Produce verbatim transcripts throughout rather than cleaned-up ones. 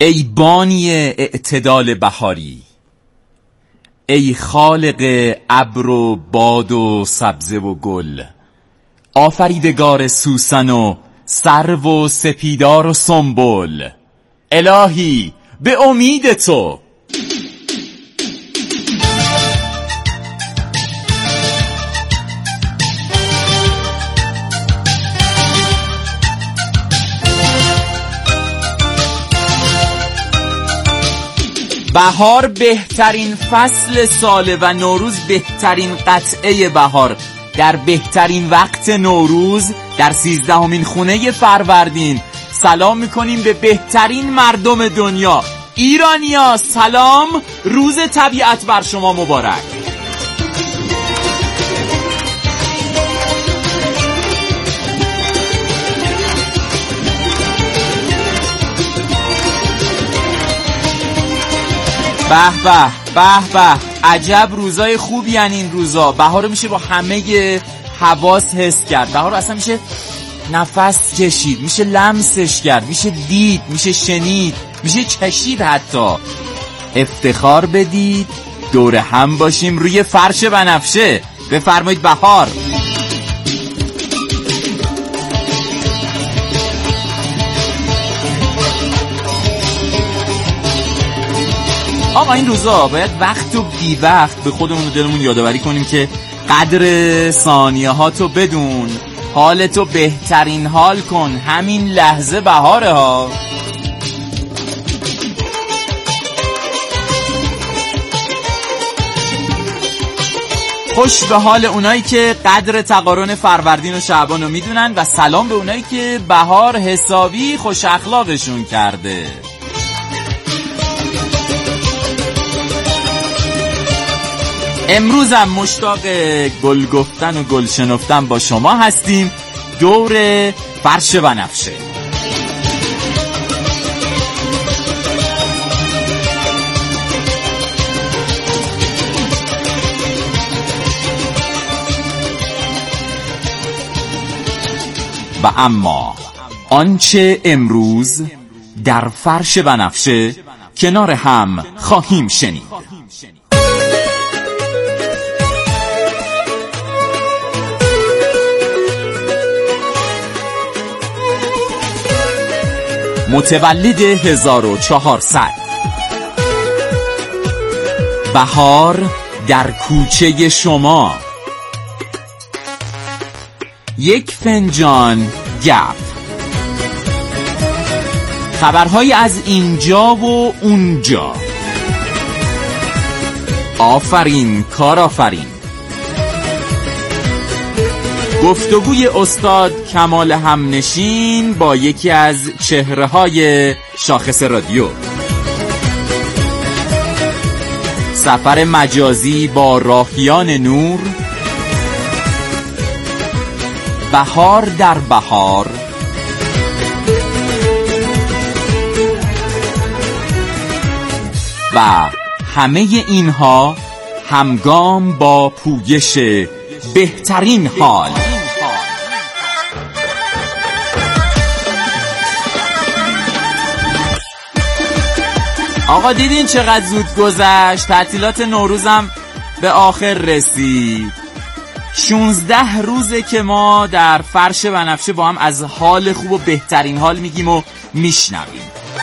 ای بانی اعتدال بهاری، ای خالق ابر و باد و سبزه و گل، آفریدگار سوسن و سرو و سپیدار و سنبل، الهی به امید تو. بهار بهترین فصل ساله و نوروز بهترین قطعه بهار. در بهترین وقت نوروز در سیزدهمین خونه فروردین سلام میکنیم به بهترین مردم دنیا. ایرانیا سلام، روز طبیعت بر شما مبارک. به به به به، عجب روزای خوبی یعنی این روزا. بهار رو میشه با همه حواس حس کرد، بهار رو اصلا میشه نفس کشید، میشه لمسش کرد، میشه دید، میشه شنید، میشه چشید. حتی افتخار بدید دور هم باشیم روی فرش بنفشه. بفرمایید بهار. آقا این روزا باید وقت و بی وقت به خودمون و دلمون یادآوری کنیم که قدر ثانیه هاتو بدون، حالتو بهترین حال کن، همین لحظه بهاره ها. خوش به حال اونایی که قدر تقارن فروردین و شعبان رو میدونن و سلام به اونایی که بهار حسابی خوش اخلاقشون کرده. امروز هم مشتاق گل گفتن و گل شنفتن با شما هستیم دور فرش بنفشه. و اما آنچه امروز در فرش بنفشه کنار هم خواهیم شنید. متولد هزار و چهارصد، بهار در کوچه شما، یک فنجان گپ، خبرهای از اینجا و اونجا، آفرین کار آفرین، گفتگوی استاد کمال همنشین با یکی از چهره‌های شاخص رادیو، سفر مجازی با راهیان نور، بهار در بهار، و همه اینها همگام با پویش بهترین حال. آقا دیدین چقدر زود گذشت؟ تعطیلات نوروزم به آخر رسید. شونزده روزه که ما در فرش بنفشه با هم از حال خوب و بهترین حال میگیم و میشنویم.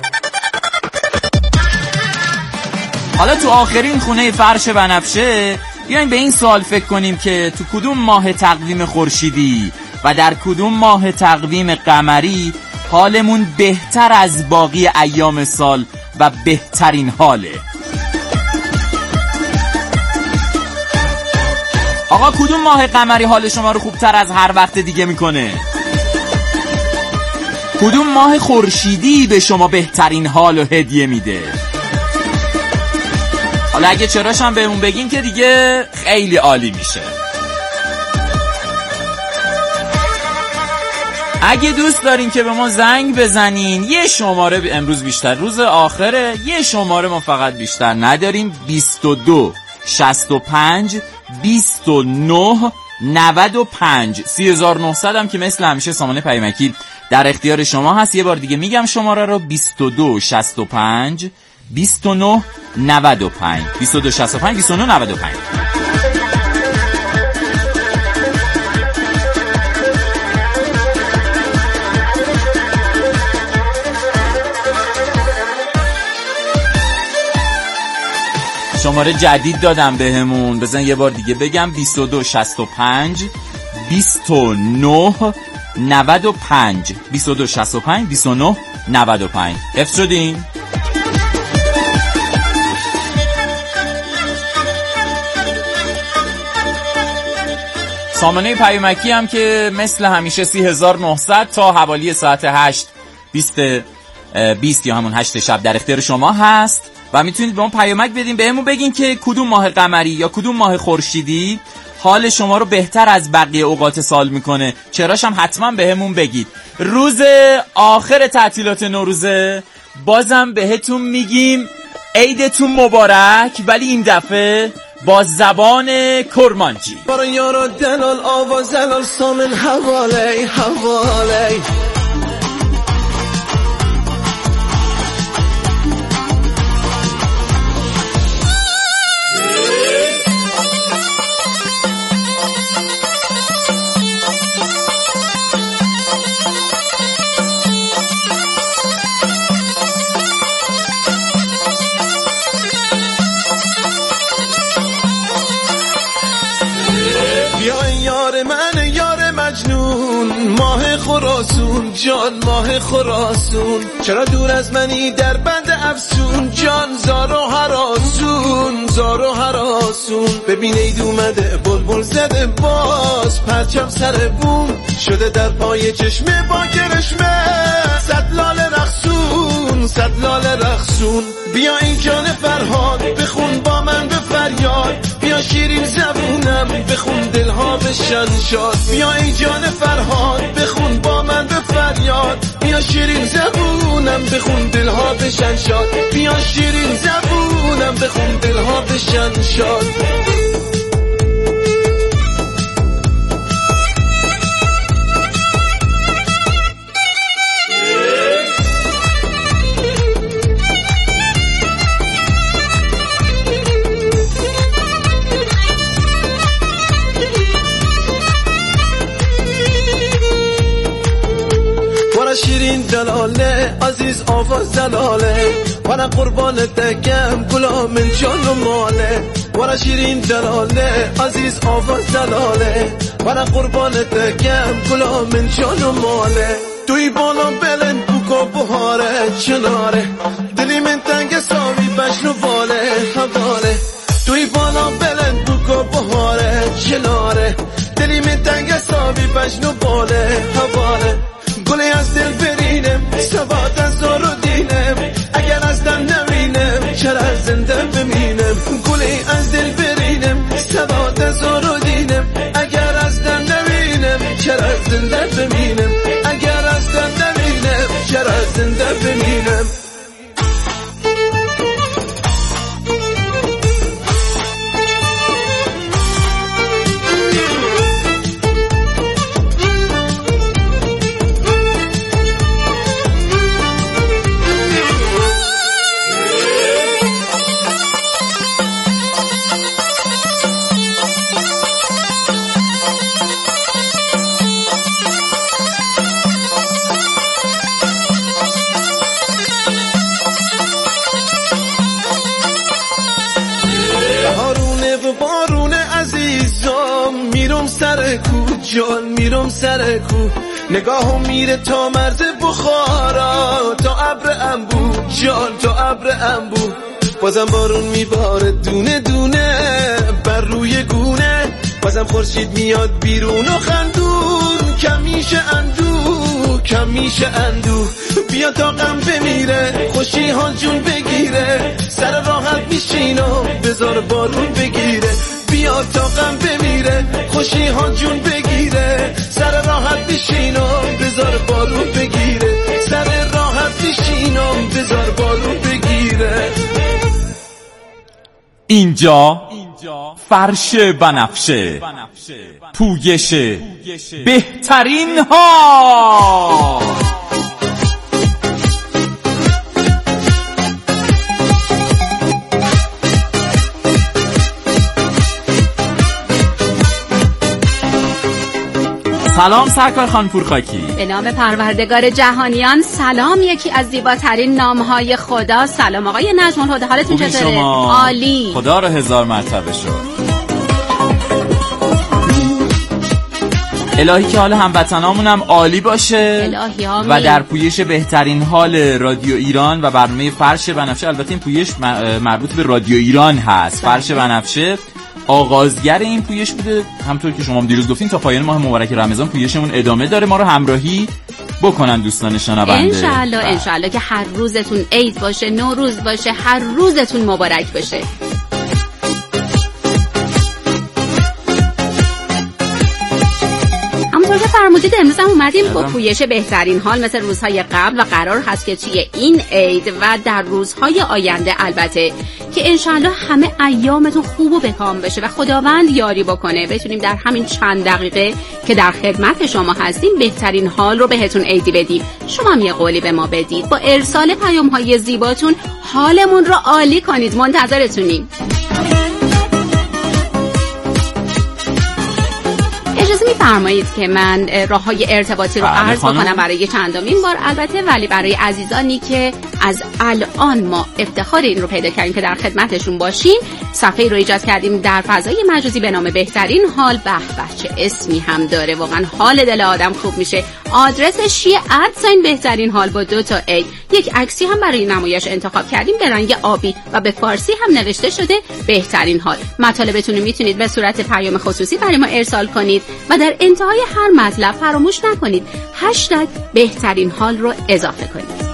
حالا تو آخرین خونه فرش بنفشه بیاین به این سوال فکر کنیم که تو کدوم ماه تقویم خورشیدی و در کدوم ماه تقویم قمری حالمون بهتر از باقی ایام سال و بهترین حاله. آقا کدوم ماه قمری حال شما رو خوبتر از هر وقت دیگه میکنه؟ کدوم ماه خورشیدی به شما بهترین حال و هدیه میده؟ حالا اگه چراش هم بهمون بگین که دیگه خیلی عالی میشه. اگه دوست دارین که به ما زنگ بزنین یه شماره امروز بیشتر، روز آخره، یه شماره ما فقط بیشتر نداریم. بیست و دو شصت و پنج بیست و نه نود و پنج سی هزار و نهصد هم که مثل همیشه سامانه پیامکی در اختیار شما هست. یه بار دیگه میگم شماره رو: بیست و دو شصت و پنج بیست و نه نود و پنج بیست و دو شصت و پنج بیست و نه نود و پنج. شماره جدید دادم بهمون، بزن یه بار دیگه بگم: بیست و دو شصت و پنج بیست و نه نود و پنج بیست و دو شصت و پنج بیست و نه نود و پنج. حفظ شدین؟ سامانه پیامکی هم که مثل همیشه سی هزار و نهصد تا حوالی ساعت هشت بیست یا همون هشت شب در اختیار شما هست و میتونید به اون پیامک بدین، بهمون بگین که کدوم ماه قمری یا کدوم ماه خورشیدی حال شما رو بهتر از بقیه اوقات سال میکنه. چراش هم حتما بهمون بگید. روز آخر تعطیلات نوروزه، بازم بهتون میگیم عیدتون مبارک، ولی این دفعه با زبان کرمانچی. برای یارو دلال آواز زلال سامن حوالی حوالی ماه خراسون جان ماه خراسون، چرا دور از منی در بند افسون جان زار و هراسون زار و هراسون. ببین عید اومده بلبل زده باز پرچم سر بوم شده در پای چشمه با کرشمه صد لاله رقصون صد لاله رقصون. بیا این جان فرهاد بخون با من به فریاد، بیا شیرین زبونم بخون دلها بشن شاد. بیا این جان فرهاد بخون با من به فریاد، بیا شیرین زبونم بخون دلها بشن شاد. بیا شیرین زبونم بخون دلها بشن شاد. شیرین دلاله عزیز آواز دلاله، وانا قربانت دگم گلام من جان و ماله. وانا شیرین دلاله عزیز آواز دلاله، وانا قربانت دگم گلام من جان و ماله. توی بالا بلند بوکا بهاره چناره، دلی من تنگ ساوی بشنو واله حواله. توی بالا بلند بوکا بهاره چناره، دلی من تنگ ساوی بشنو واله حواله. گلی از دل برینم ثبات از زار و دینم، اگر از دم نمینم چرا زنده بمینم. گلی از دل برینم ثبات از زار و دینم، اگر از دم نمینم چرا زنده بمینم. اگر از دم نمینم چرا زنده بمینم. سر کو جان میرم سر کو، نگاهم میره تا مرز بخارا تا ابر انبو جان تا ابر انبو. بازم بارون میباره دونه دونه بر روی گونه، بازم خورشید میاد بیرون و خندون کم میشه اندو کم میشه اندو. بیا تا غم بمیره خوشی ها جون بگیره، سر راحت میشین و بذار بارون بگیره. بیا تا غم بمیره خوشی ها جون بگیره، سر راحت میشین و بذار بارون بگیره. سر راحت میشین و بذار بارون بگیره. اینجا فرش بنفشه، پویش بهترین ها. سلام سرکار خان پورخاکی. به نام پروردگار جهانیان سلام. یکی از زیباترین نامهای خدا. سلام آقای نجم الهدی، حالتون چطوره؟ عالی. خدا رو هزار مرتبه شد. الهی که حال هموطنامون هم عالی باشه. الهی آمین. و در پویش بهترین حال رادیو ایران و برنامه فرش بنفشه، البته این پویش مربوط به رادیو ایران هست. فرش بنفشه آغازگر این پویش بوده، همطور که شما هم دیروز گفتین تا پایان ماه مبارک رمضان پویشمون ادامه داره. ما رو همراهی بکنن دوستان شنونده. انشالله انشالله که هر روزتون عید باشه، نوروز باشه، هر روزتون مبارک باشه. همونطور که فرمودید امروز هم اومدیم با پویش بهترین حال مثل روزهای قبل و قرار هست که توی این عید و در روزهای آینده البته که انشالله همه ایامتون خوب و بکام بشه و خداوند یاری بکنه بتونیم در همین چند دقیقه که در خدمت شما هستیم بهترین حال رو بهتون عیدی بدیم. شما هم یه قولی به ما بدید، با ارسال پیام‌های زیباتون حالمون رو عالی کنید. منتظرتونیم. اجازه می‌فرمایید که من راه‌های ارتباطی رو عرض بکنم برای چندمین بار البته، ولی برای عزیزانی که از الان ما افتخار این رو پیدا کردیم که در خدمتشون باشیم، صفحه رو ایجاد کردیم در فضای مجازی به نام بهترین حال. به به چه اسمی هم داره، واقعا حال دل آدم خوب میشه. آدرسش چیه؟ ادساین بهترین حال با دو تا ای. یک عکسی هم برای نمایش انتخاب کردیم به رنگ آبی و به فارسی هم نوشته شده بهترین حال. مطالبتون رو میتونید به صورت پیام خصوصی برای ما ارسال کنید و در انتهای هر مطلب فراموش نکنید هشتگ بهترین حال رو اضافه کنید.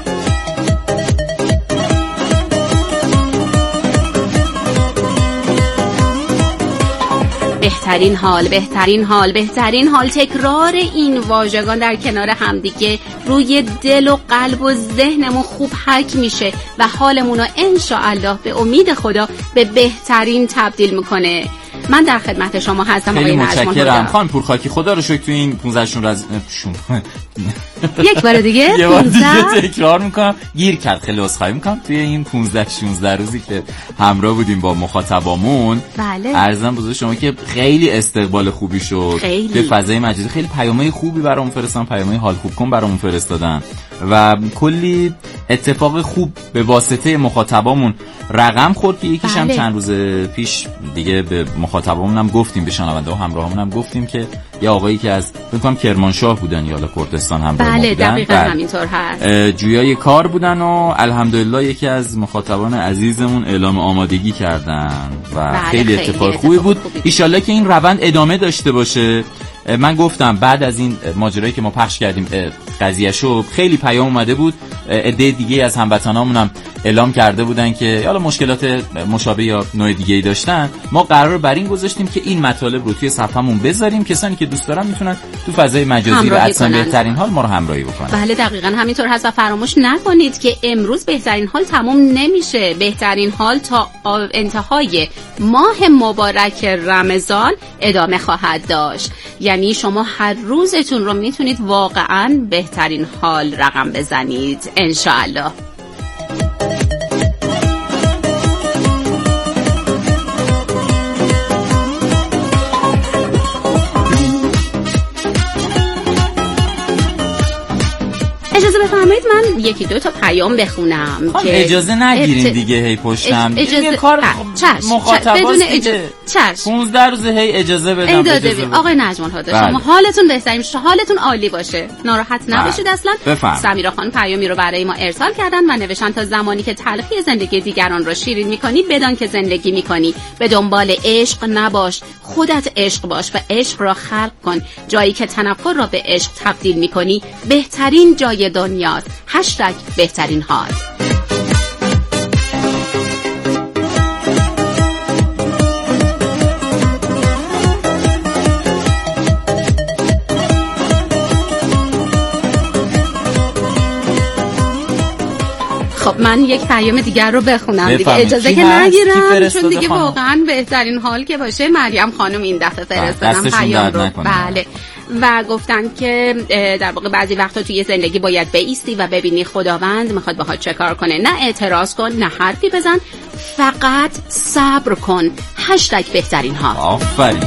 بهترین حال، بهترین حال، بهترین حال. تکرار این واژگان در کنار همدیگه روی دل و قلب و ذهنمون خوب حک میشه و حالمون رو انشاءالله به امید خدا به بهترین تبدیل میکنه. من در خدمت شما هستم آقای نجم الهدی. خیلی متشکرم خانم پورخاکی. خدا رو شکر تو این پانزده شون یک بار دیگه یه بار دیگه تکرار میکنم، گیر کرد. خیلی عذرخواهی میکنم. توی این پانزده شانزده روزی که همراه بودیم با مخاطبامون، بله، عرضم بزرگ شما که خیلی استقبال خوبی شد. خیلی. به فضای مجازی خیلی پیامای خوبی برامون فرستادن، پیامای حال خوب کن برامون فرستادن و کلی اتفاق خوب به واسطه مخاطبامون رقم خورد که یکیش هم چند روز پیش دیگه به مخاطبامون هم گفتیم، به شنونده و همراهامون هم گفتیم که یه آقایی که از فکر کنم کرمانشاه بودن یا کردستان هم بله بودن. دقیقاً همینطور هست. جویای کار بودن و الحمدلله یکی از مخاطبان عزیزمون اعلام آمادگی کردن و بله خیلی اتفاق خوبی بود. ان شاءالله که این روند ادامه داشته باشه. من گفتم بعد از این ماجرایی که ما پخش کردیم قضیه‌شو خیلی پیام اومده بود، عده دیگه از هموطنامون هم اعلام کرده بودن که حالا مشکلات مشابه یا نوع دیگه‌ای داشتن. ما قرار بر این گذاشتیم که این مطالب رو توی صفحمون بذاریم، کسانی که دوست دارن میتونن تو فضای مجازی و ادساین بهترین حال ما رو همراهی بکنن. بله دقیقاً همینطور هست و فراموش نکنید که امروز بهترین حال تموم نمیشه. بهترین حال تا انتهای ماه مبارک رمضان ادامه خواهد داشت. یعنی شما هر روزتون رو میتونید واقعاً بهترین حال رقم بزنید انشاءالله. اجازه بفرمایید من یکی دو تا پیام بخونم که اجازه نگیرین دیگه هی پشتم. اجازه کار مخاطباست دیگه. چشم. پانزده روز هی اجازه بدم. اجازه بدید. آقای نجم الهدی شما حالتون بهترین شه، حالتون عالی باشه. ناراحت نباشید اصلا. سمیرا خان پیامی رو برای ما ارسال کردن و نوشتن تا زمانی که تلخی زندگی دیگران رو شیرین می‌کنی بدان که زندگی می‌کنی. به دنبال عشق نباش، خودت عشق باش و عشق را خلق کن. جایی که تنفر را به عشق تبدیل می‌کنی بهترین جای دنیاست. هشتگ بهترین حال. خب من یک پیام دیگر رو بخونم دیگه، اجازه که نگیرم چون دیگه خانم. واقعا بهترین حال که باشه مریم خانم این دفعه فرستادن پیام رو. بله و گفتن که در واقع بعضی وقتا توی زندگی باید بایستی و ببینی خداوند میخواد باهات چه کار کنه، نه اعتراض کن، نه حرفی بزن، فقط صبر کن. هشتگ بهترین حال. آفرین.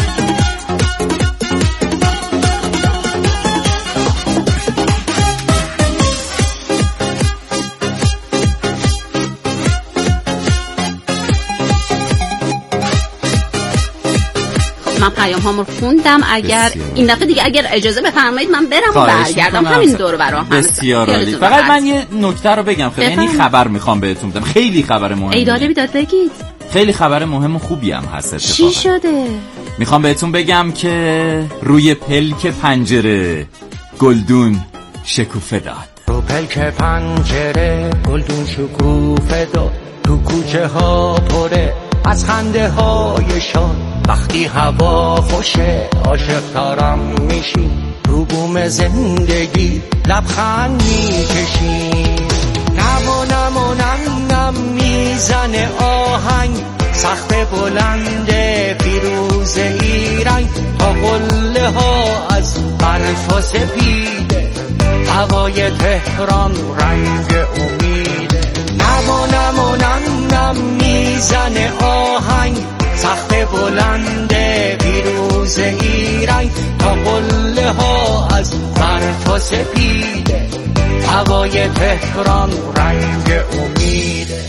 من پیام هامو خوندم. اگر بسیار. این دفعه دیگه اگر اجازه بفرمایید من برم و برگردم همین دور برام. بسیار عالی. فقط من یه نکته رو بگم، خیلی یعنی خبر میخوام بهتون بدم، خیلی خبر مهمه. ای داده بیداد بگید. خیلی خبر مهم و خوبی هم هست اتفاقا. چی شده؟ میخوام بهتون بگم که روی پلک پنجره گلدون شکوفه داد. رو پلک پنجره گلدون شکوفه داد، تو کوچه ها پره از خنده های وقتی هوا خوشه عاشق تارم میشی، رو بوم زندگی لبخند میکشی، نمو نمو نم نم میزنه آهنگ، سقف بلند فیروز ایران تا قله ها از برف و سپیده، هوای تهران رنگ امیده، نمو نمو نم نم میزنه آهنگ، سقف بلند فیروز ایران تا قله ها از برف و سپیده، هوای تهران رنگ امیده.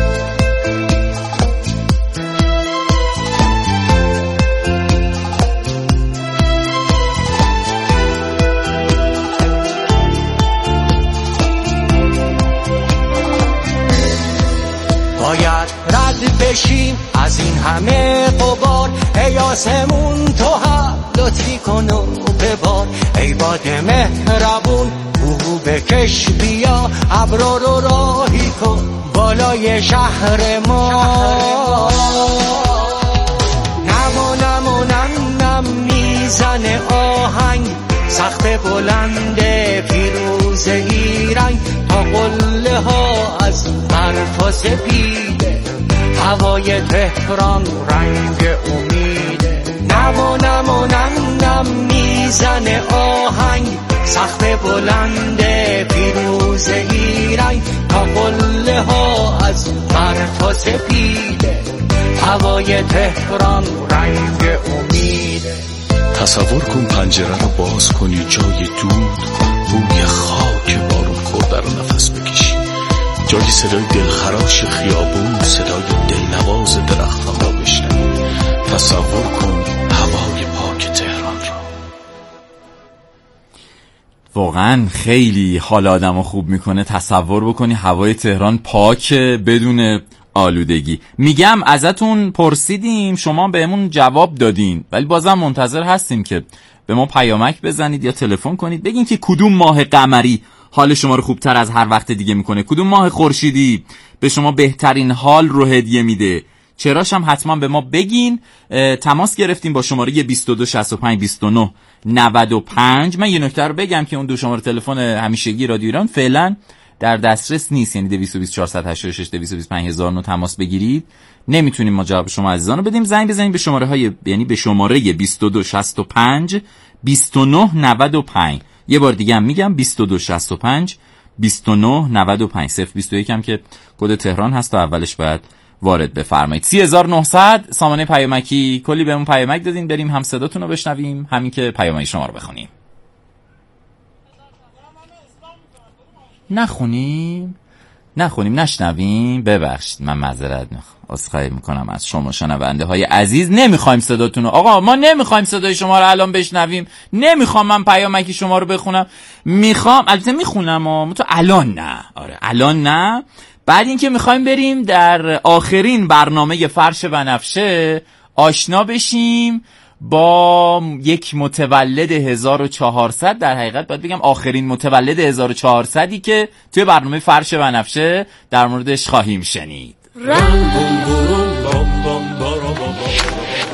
باید رد بشیم از این همه غبار، ای آسمون تو هم لطفی کن و ببار، ای باد مهربون بو بکش بیا، ابرو رو راهی کن بالای شهر ما، نمو نمو نم نم میزنه آهنگ، سقف بلند فیروز ایران تا قله ها از برف و سپیده، هوای تهران رنگ امیده، نمو نمو نم نم میزنه آهنگ، سقف بلند فیروز ایران تا قله ها از برف و سپیده، هوای تهران رنگ امیده. تصور کن پنجره رو باز کنی، جای دود بوی خاک بارون خورده رو نفس بکشی، جای صدای دلخراش خیابون، صدای دلنواز درختان را بشنوی. تصور کن هوای پاک تهران را. واقعا خیلی حال آدمو خوب میکنه تصور بکنی هوای تهران پاک بدون آلودگی. میگم ازتون پرسیدیم، شما بهمون جواب دادین، ولی بازم منتظر هستیم که به ما پیامک بزنید یا تلفن کنید بگین که کدوم ماه قمری حال شما رو خوبتر از هر وقت دیگه میکنه، کدوم ماه خورشیدی به شما بهترین حال رو هدیه میده. چراش هم حتما به ما بگین. تماس گرفتیم با شماره بیست و دو شصت و پنج بیست و نه نود و پنج. من یه نکته رو بگم که اون دو شماره تلفن همیشگی رادیو ایران فعلا در دسترس نیست، یعنی دویست و بیست چهارصد و هشتاد و شش دویست و بیست و پنج هزار و نه تماس بگیرید. نمیتونیم ما جواب شما عزیزان رو بدیم. زنگ بزنید به شماره های یعنی به شماره بیست و دو شصت و پنج بیست و نه نود و پنج. یه بار دیگه هم میگم بیست و دو شصت و پنج بیست و نه نود و پنج. صفر بیست و یک هم که کد تهران هست و اولش باید وارد بفرمایید. سی هزار و نهصد سامانه پیامکی. کلی بهمون پیامک دادین، بریم هم صداتون رو بشنویم همین که پیامک شما رو بخونیم. نخونیم نخونیم نشنویم ببخشید، من معذرت میخوام، عذرخواهی میکنم از شما شنونده های عزیز. نمیخوایم صداتون رو، آقا ما نمیخوایم صدای شما رو الان بشنویم، نمیخوام من پیامکی شما رو بخونم، میخوام البته میخونم اما تو الان نه. آره الان نه. بعد اینکه میخوایم بریم در آخرین برنامه فرش بنفشه آشنا بشیم با یک متولد هزار و چهارصد، در حقیقت باید بگم آخرین متولد هزار و چهارصدی که توی برنامه فرش بنفشه در موردش خواهیم شنید.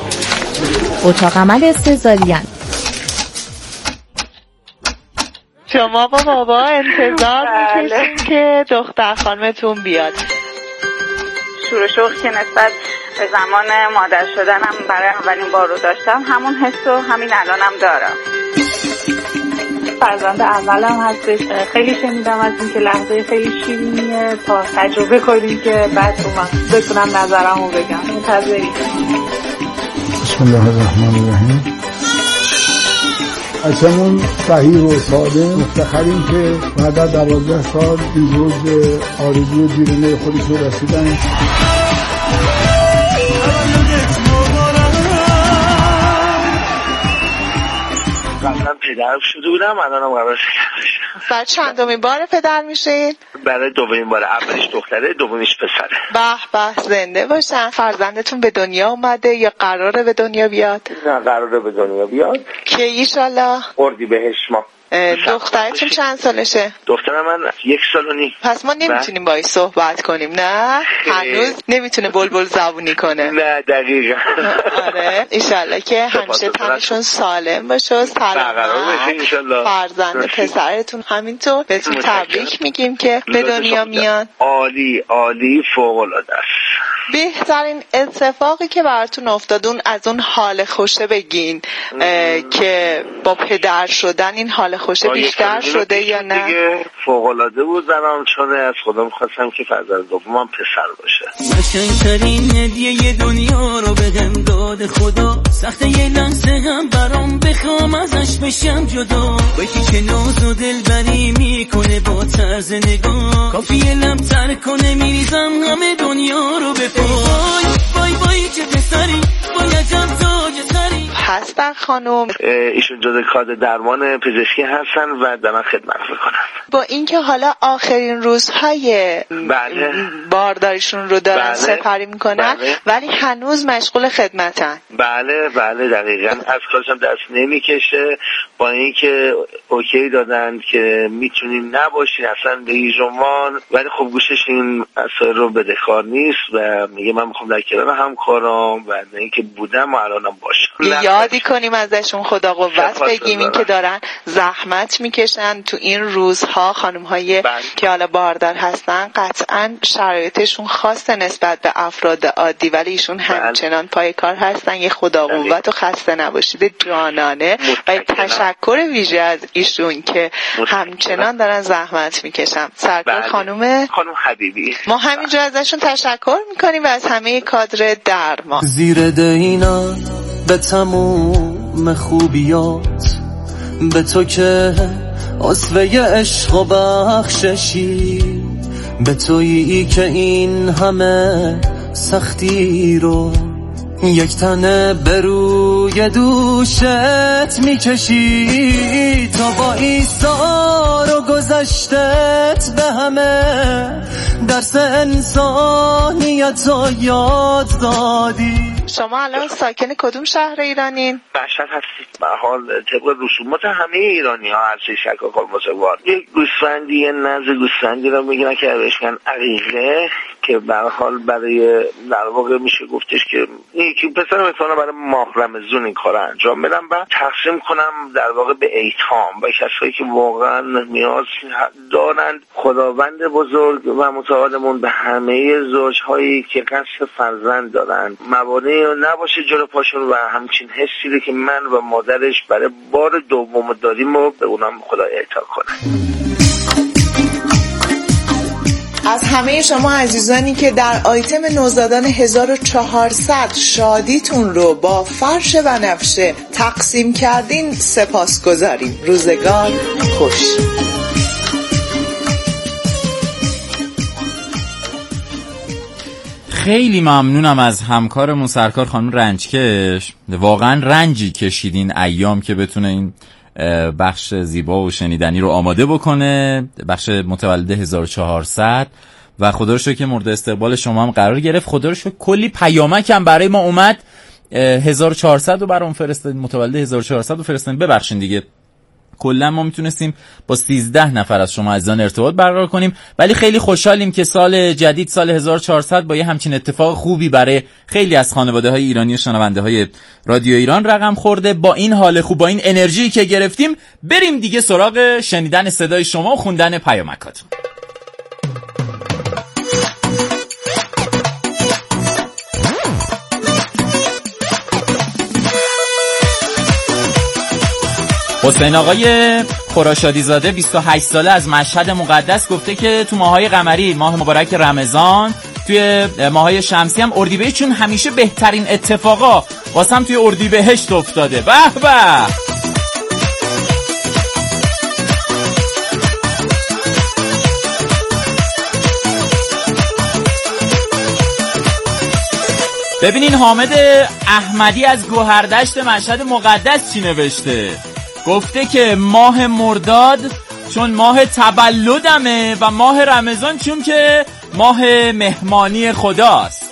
اتاق عمل سزارین. شما با بابا انتظار میکشین که دختر خانمتون بیاد. شور و شوق که نسبت به زمان مادر شدنم برای اولین بار رو داشتم، همون حس و همین الانم دارم. فرزند اولم هستش. خیلی شنیدم از این که لحظه خیلی شیرینیه تا تجربه کنیم که بعد رو من بتونم نظرمو بگم. منتظریم. بسم الله الرحمن الرحیم. از همون صحیح و سالم مفتخریم که بعد از دوازده سال این روز آرزوی دیرینه خودش رو رسیدن. قبلا پدر شده بودم، الانم قرار شدم. بعد چندمین بار پدر میشین؟ برای دومین بار. اولیش دختره، دومیش پسره. به به، زنده باشن. فرزندتون به دنیا اومده یا قراره به دنیا بیاد؟ نه، قراره به دنیا بیاد. که ایشالله اردیبهشت ماه. دخترتون چند سالشه؟ دختر من یک سال و نیم. پس ما نمیتونیم باهاش صحبت کنیم، نه؟ هنوز نمیتونه بلبل زبونی کنه. نه دقیقا. آره ایشالله که همیشه تنشون سالم باشه و سلامت. فرزند پسرتون همینطور بهتون تبریک میگیم که به دنیا میان. عالی عالی، فوق العاده است. بهترین اتفاقی که براتون افتادون از اون حال خوشه بگین که با پدر شدن این حال خوشه بیشتر شده یا نه؟ دیگه فوق العاده بود برام، چون از خدا می‌خواستم که فرزند دومم پسر باشه. قشنگ‌ترین هدیه دنیا رو بهم داد خدا، سخته یه لحظه هم برام بخوام ازش بشم جدا. وقتی که ناز و دلبری میکنه با طرز نگاه، کافیه لمتر کنه میریزم همه دنیا رو به پای. وای وای چه پسری، وای عجب تاج سری. هستن خانم؟ ایشون جزء کادر درمان پزشکی هستن و دارن خدمت میکنن. با اینکه حالا آخرین روزهای بله. بارداریشون رو دارن بله. سپری میکنن بله. ولی هنوز مشغول خدمتن. بله بله دقیقاً. از کارشم دست نمیکشه، با اینکه اوکی دادن که میتونین نباشین اصلا به هیچ عنوان، ولی خب گوشش این مسائل رو بدهکار نیست و میگه من میخوام در کنار همکارام و اینکه بودم و الانم باشم. یادی کنیم ازشون خدا قوت بگیم، این که دارن زحمت میکشن تو این روزها. خانم های بله. که حالا باردار هستن قطعا شرایطشون خاصه نسبت به افراد عادی، ولی ایشون بله. همچنان پای کار هستن. یه خدا قوت و خسته نباشید جانانه و تشکر ویژه از ایشون که همچنان دارن زحمت میکشن. سرکار بله. خانم خانم حبیبی، ما همینجا ازشون تشکر میکنیم و از همه کادر درمان. زیر دینا به تموم خوبیات، به تو که اسوه عشق و بخششی، به تویی که این همه سختی رو یک تنه به روی دوشت میکشی. تا با ایثار و گذشتت به همه درس انسانیت رو یاد دادی. شما الان ساکن کدوم شهر ایرانین؟ مشهد هستید. به حال طبق رسومات همه ایرانی ها هر چه شک و کالماسوار یک گوسفندی، یه نز گوسفندی رو میگیرن که بهش میگن عقیقه، که به حال برای در واقع میشه گفتش که یکی پسر میتونه برای ماه رمضان این کار انجام بدم و تقسیم کنم در واقع به ایتام و کسایی که واقعا نیاز دارند. خداوند بزرگ و متعالمون به همه زوجهایی که قصد فرزند دارند موانعی نباشه جلو پاشون و همچین حسی رو که من و مادرش برای بار دوم داریم و به اونم خدا اعطا کنه. از همه شما عزیزانی که در آیتم نوزادان هزار و چهارصد شادیتون رو با فرش و نفشه تقسیم کردین سپاس گذاریم. روزگار خوش. خیلی ممنونم از همکارمون سرکار خانم رنجکش. واقعا رنجی کشیدین ایام که بتونه این بخش زیبا و شنیدنی رو آماده بکنه، بخش متولد هزار و چهارصد، و خدا رو شکر که مورد استقبال شما هم قرار گرفت. خدا رو شکر کلی پیامک هم برای ما اومد. هزار و چهارصد رو برام فرستادین، متولد هزار و چهارصد رو فرستادین. ببخشید دیگه کلا ما میتونستیم با سیزده نفر از شما عزیزان ارتباط برقرار کنیم، ولی خیلی خوشحالیم که سال جدید سال هزار و چهارصد با یه همچین اتفاق خوبی برای خیلی از خانواده‌های ایرانی و شنونده‌های رادیو ایران رقم خورده. با این حال خوب، با این انرژی که گرفتیم، بریم دیگه سراغ شنیدن صدای شما و خوندن پیامکاتون. حسین آقای خراشادی زاده بیست و هشت ساله از مشهد مقدس گفته که تو ماهای قمری، ماه مبارک رمضان، توی ماهای شمسی هم اردیبهشت چون همیشه بهترین اتفاقا واسم توی اردیبهشت افتاده. به به. ببینین حامد احمدی از گوهردشت مشهد مقدس چی نوشته. گفته که ماه مرداد چون ماه تولدمه و ماه رمضان چون که ماه مهمانی خداست.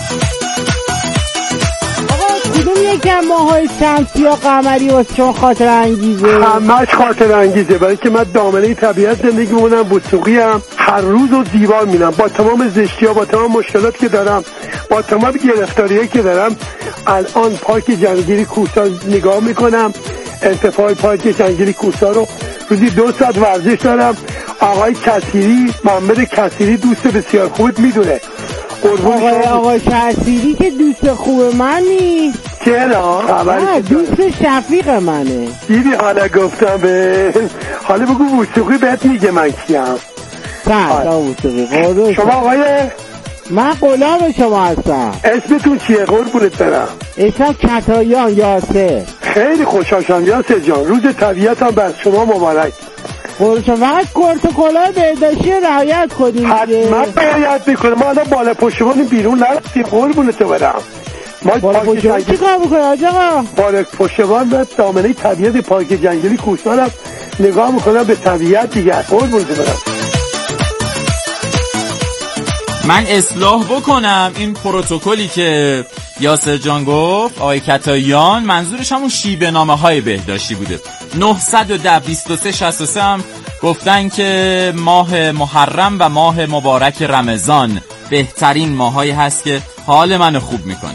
آقا کدوم یکی از ماهای شمسی یا قمری واسه شما خاطر انگیزه؟ همش خاطر انگیزه، برای که من دامنه طبیعت زندگی می‌کنم، بوسوقی ام، هر روز رو زیبا می‌بینم با تمام زشتی‌ها، با تمام مشکلاتی که دارم، با تمام گرفتاریایی که دارم. الان پارک جنگلی کوسا نگاه می‌کنم، ارتفاع پارک جنگلی کوسا رو روزی دو ساعت ورزش دارم. آقای کثیری، محمد کثیری دوست بسیار خوبت میدونه. آقای آقای کثیری که دوست خوب منی؟ چرا؟ نه دوست شفیق منه. دیدی حالا گفتم به حالا بگو موسیقی بهت میگه من کیم. نه موسیقی شما آقای من غلام شما هستم. اسمتون چیه قربونت برم؟ اسمم کتایان یاسر. خیلی خوشحال شدم یاسر جان، روز طبیعت هم بر شما مبارک. خودشون فقط پروتکل‌های بهداشتی رعایت کنیم. حتما رعایت میکنم. ما الان بالا پشتوانیم بیرون نرفتیم قربونت برم. ما بالا پشتوان چی کار میکنه حاج آقا؟ بالا پشتوان به دامنه طبیعت پارک جنگلی کوهستان نگاه میکنم به طبیعت دیگه قربونت برم. من اصلاح بکنم این پروتکلی که یاسر جان گفت آقای کتاییان منظورش همون شیوه نامه های بهداشتی بوده. نه یک صفر بیست و سه شصت و سه هم گفتن که ماه محرم و ماه مبارک رمضان بهترین ماهایی هست که حال منو خوب میکنه.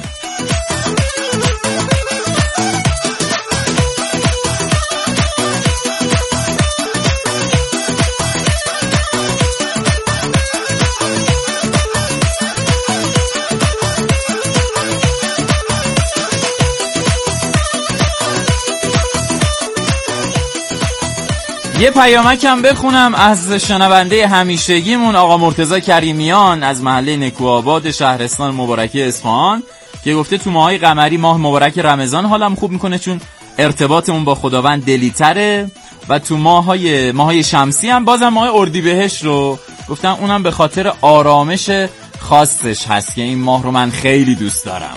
یه پیامک هم بخونم از شنونده همیشگیمون آقا مرتضی کریمیان از محله نکوآباد شهرستان مبارکی اصفهان که گفته تو ماهای قمری ماه مبارک رمضان حالم خوب میکنه چون ارتباطمون با خداوند دلیتره و تو ماهای ماهای شمسی هم بازم ماه اردیبهشت رو گفتن اونم به خاطر آرامش خاصش هست که این ماه رو من خیلی دوست دارم.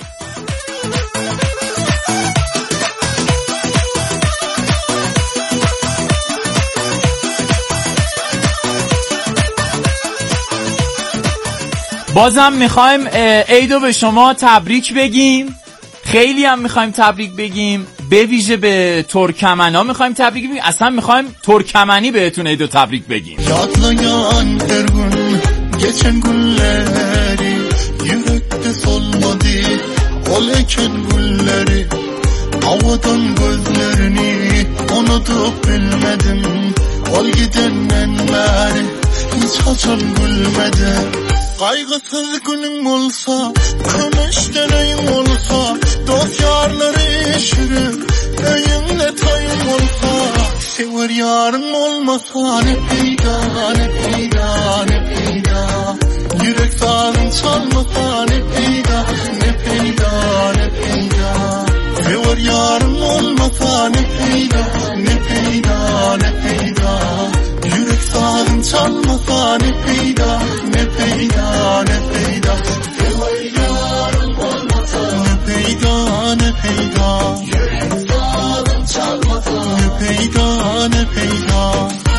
بازم میخوایم عیدو به شما تبریک بگیم، خیلی هم میخوایم تبریک بگیم، به ویژه به ترکمنا میخوایم تبریک بگیم، اصلا میخوایم ترکمنی بهتون عیدو تبریک بگیم. Yadlayan her gün geçen günleri yürekte solmadı ol eken gülleri havadan gözlerini unutup bilmedim ol gidenden beri hiç açan gülmedim. Kaygısız günün olsa, kömeşten ayın olsa, dost yarları eşirir, öyünle tayın olsa, sever yarın olmasa ne peyda, ne peyda, ne peyda, yürek sağın çalmasa ne peyda, ne peyda, ne peyda, sever yarın olmasa ne peyda, ne peyda, ne peyda, yürek sağın çalmasa ne peyda, ne peyda, ne peyda, sever yarın olmasa ne peyda, ne peyda, yürek sağın çalmasa ne peyda, ne peyda.